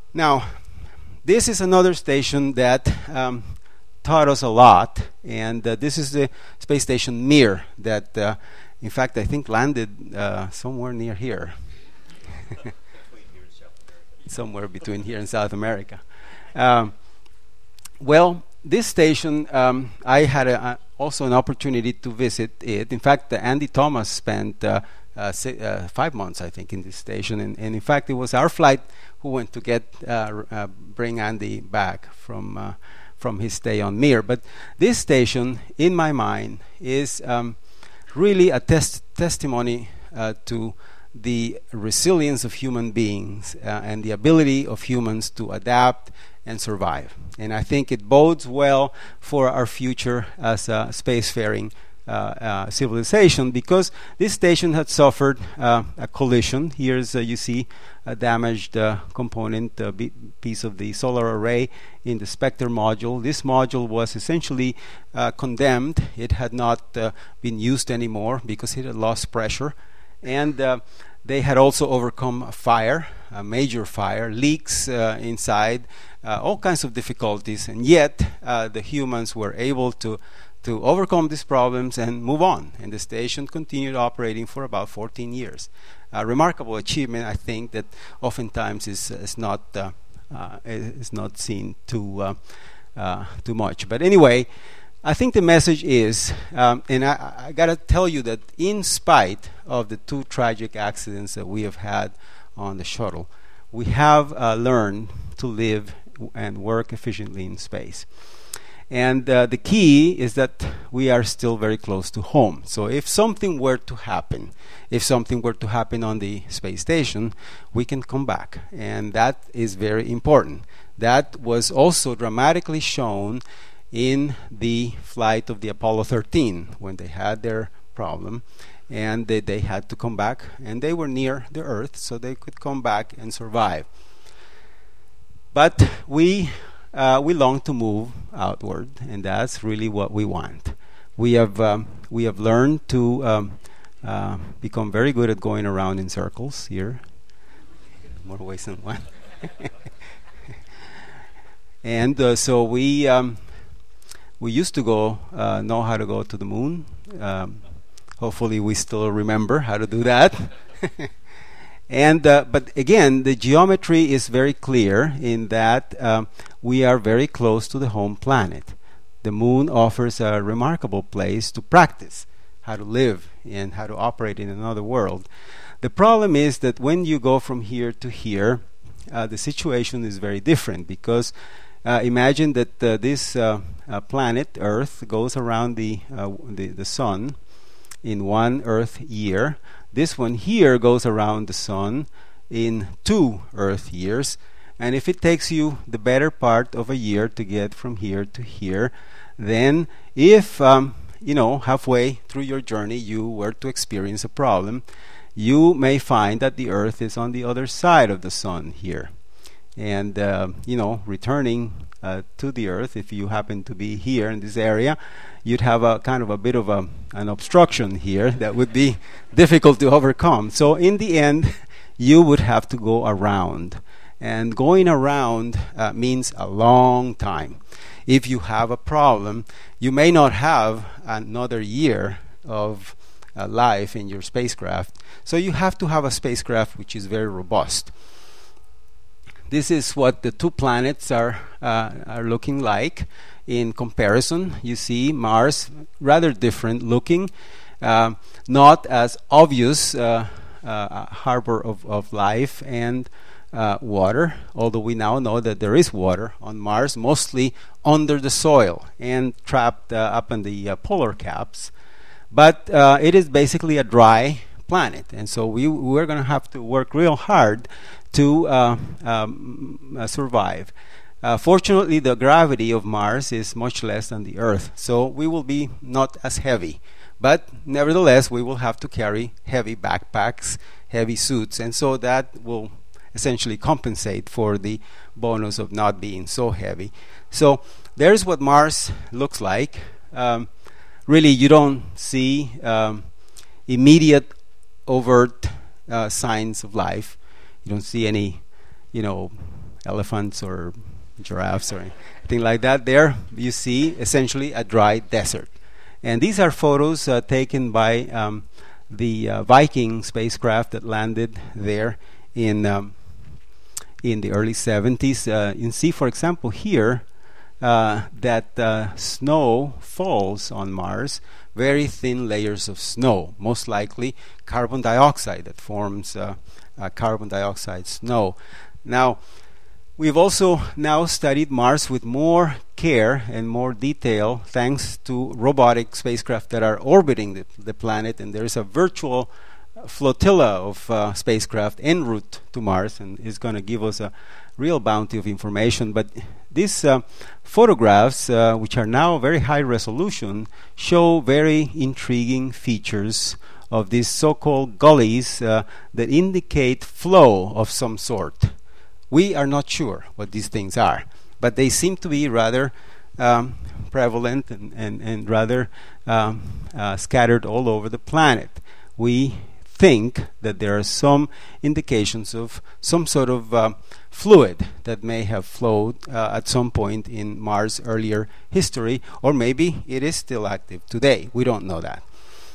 Now, this is another station that taught us a lot, and this is the space station Mir that, in fact, I think landed somewhere near here. Somewhere between here and South America. Well, this station, I had also an opportunity to visit it. In fact, Andy Thomas spent 5 months, I think, in this station, and in fact, it was our flight who went to bring Andy back from his stay on Mir. But this station, in my mind, is really a testimony to the resilience of human beings and the ability of humans to adapt and survive. And I think it bodes well for our future as a spacefaring civilization, because this station had suffered a collision. Here's you see a damaged component, piece of the solar array in the Spectre module. This module was essentially condemned. It had not been used anymore because it had lost pressure. And they had also overcome a fire, a major fire, leaks inside, all kinds of difficulties, and yet the humans were able to overcome these problems and move on. And the station continued operating for about 14 years. A remarkable achievement, I think, that oftentimes is not seen too much. But anyway, I think the message is, and I got to tell you that in spite of the 2 tragic accidents that we have had on the shuttle, we have learned to live and work efficiently in space. And the key is that we are still very close to home. So if something were to happen on the space station, we can come back. And that is very important. That was also dramatically shown in the flight of the Apollo 13 when they had their problem and they had to come back, and they were near the Earth, so they could come back and survive. But we long to move outward, and that's really what we want. We have learned to become very good at going around in circles here, more ways than one. And so we used to know how to go to the moon. Hopefully we still remember how to do that. And but again, the geometry is very clear in that we are very close to the home planet. The moon offers a remarkable place to practice how to live and how to operate in another world. The problem is that when you go from here to here, the situation is very different, because imagine that this planet Earth goes around the sun in 1 Earth year. This one here goes around the sun in 2 Earth years. And if it takes you the better part of a year to get from here to here, then if halfway through your journey you were to experience a problem, you may find that the Earth is on the other side of the sun here. And returning to the Earth, if you happen to be here in this area, you'd have a kind of a bit of an obstruction here that would be difficult to overcome. So in the end, you would have to go around. And going around means a long time. If you have a problem, you may not have another year of life in your spacecraft. So you have to have a spacecraft which is very robust. This is what the 2 planets are looking like in comparison. You see Mars, rather different looking, not as obvious a harbor of life and water, although we now know that there is water on Mars, mostly under the soil and trapped up in the polar caps. But it is basically a dry planet, and so we're going to have to work real hard to survive. Fortunately, the gravity of Mars is much less than the Earth, so we will be not as heavy. But nevertheless, we will have to carry heavy backpacks, heavy suits, and so that will essentially compensate for the bonus of not being so heavy. So there's what Mars looks like. Really, you don't see immediate, overt signs of life. You don't see any, elephants or giraffes or anything like that. There you see essentially a dry desert. And these are photos taken by the Viking spacecraft that landed there in the early 70s. You can see, for example, here that snow falls on Mars, very thin layers of snow, most likely carbon dioxide that forms carbon dioxide snow. Now, we've also now studied Mars with more care and more detail thanks to robotic spacecraft that are orbiting the planet, and there is a virtual flotilla of spacecraft en route to Mars, and is going to give us a real bounty of information. But these photographs, which are now very high resolution, show very intriguing features of these so-called gullies that indicate flow of some sort. We are not sure what these things are, but they seem to be rather prevalent and rather scattered all over the planet. We think that there are some indications of some sort of fluid that may have flowed at some point in Mars' earlier history, or maybe it is still active today. We don't know that.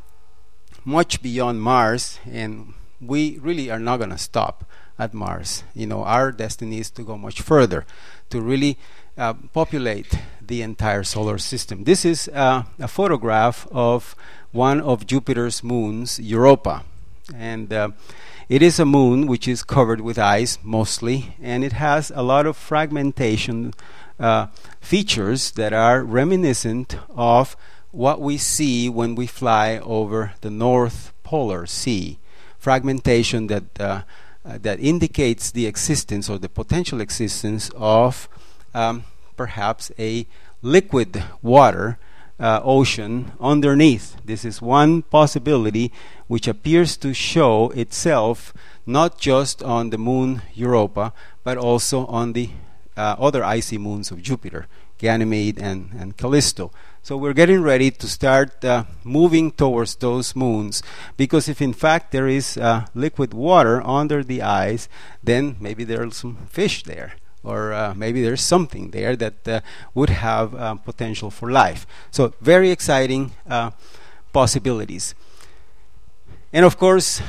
Much beyond Mars, and we really are not going to stop at Mars. You know, our destiny is to go much further, to really populate the entire solar system. This is a photograph of one of Jupiter's moons, Europa. And it is a moon which is covered with ice mostly, and it has a lot of fragmentation features that are reminiscent of what we see when we fly over the North Polar Sea. Fragmentation that indicates the existence or the potential existence of perhaps a liquid water ocean underneath. This is one possibility which appears to show itself not just on the moon Europa, but also on the other icy moons of Jupiter, Ganymede and Callisto. So we're getting ready to start moving towards those moons, because if in fact there is liquid water under the ice, then maybe there's some fish there, or maybe there's something there that would have potential for life. So very exciting possibilities. And of course,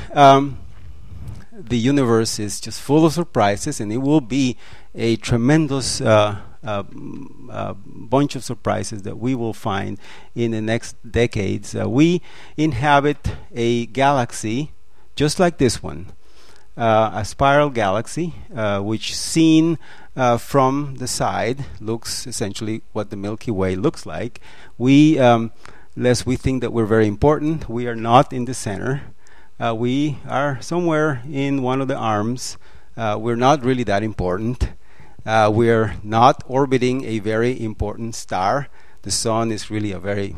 the universe is just full of surprises, and it will be a tremendous bunch of surprises that we will find in the next decades. We inhabit a galaxy just like this one, a spiral galaxy, which seen from the side looks essentially what the Milky Way looks like. We, lest we think that we're very important, we are not in the center. We are somewhere in one of the arms. We're not really that important. We're not orbiting a very important star. The sun is really a very,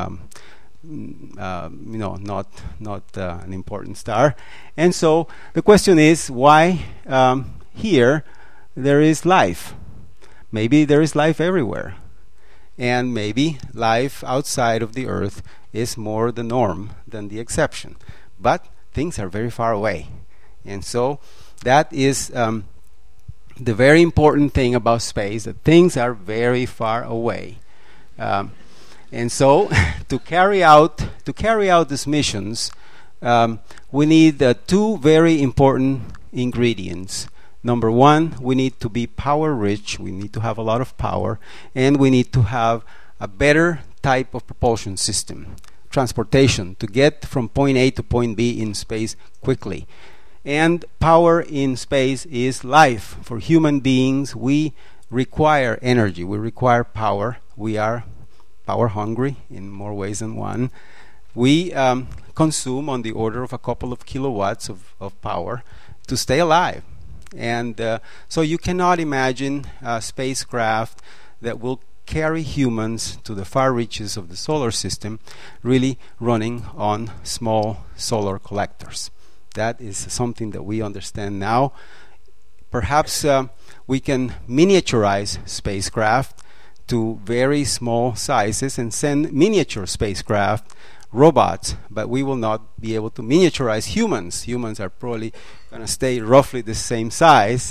not an important star. And so the question is, why here there is life? Maybe there is life everywhere, and maybe life outside of the Earth is more the norm than the exception. But things are very far away, and so that is the very important thing about space, that things are very far away. And so to carry out these missions, we need two very important ingredients. Number one, we need to be power rich. We need to have a lot of power, and we need to have a better type of propulsion system, transportation, to get from point A to point B in space quickly. And power in space is life. For human beings, we require energy. We require power. We are power hungry in more ways than one. We consume on the order of a couple of kilowatts of power to stay alive. And so you cannot imagine a spacecraft that will carry humans to the far reaches of the solar system really running on small solar collectors. That is something that we understand now. Perhaps we can miniaturize spacecraft to very small sizes and send miniature spacecraft, robots, but we will not be able to miniaturize humans. Humans are probably going to stay roughly the same size,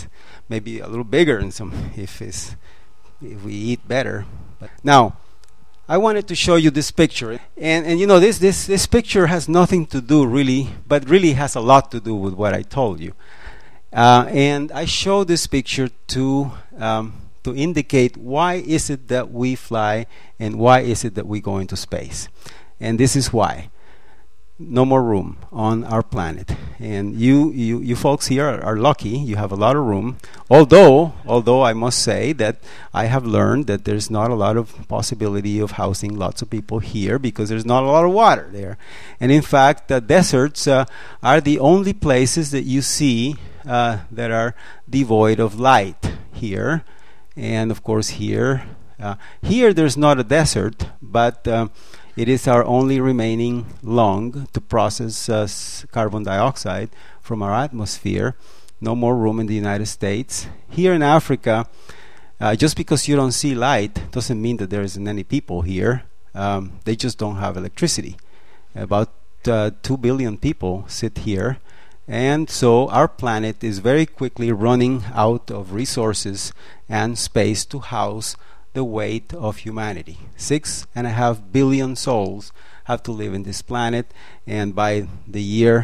maybe a little bigger in some if we eat better. But now, I wanted to show you this picture, and you know this picture has nothing to do really, but really has a lot to do with what I told you. And I show this picture to indicate why is it that we fly and why is it that we go into space. And this is why. No more room on our planet, and you folks here are lucky. You have a lot of room. Although I must say that I have learned that there's not a lot of possibility of housing lots of people here because there's not a lot of water there. And in fact, the deserts are the only places that you see that are devoid of light here. And of course here there's not a desert, but it is our only remaining lung to process carbon dioxide from our atmosphere. No more room in the United States. Here in Africa, just because you don't see light doesn't mean that there isn't any people here. They just don't have electricity. About 2 billion people sit here. And so our planet is very quickly running out of resources and space to house the weight of humanity. 6.5 billion souls have to live in this planet, and by the year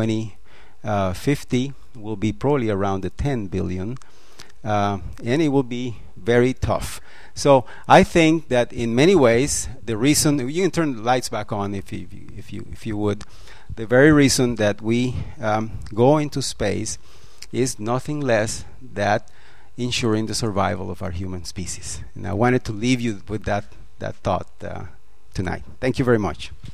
2050 will be probably around the 10 billion, and it will be very tough. So I think that in many ways, the reason you can turn the lights back on if you would, the very reason that we go into space is nothing less than ensuring the survival of our human species. And I wanted to leave you with that thought tonight. Thank you very much.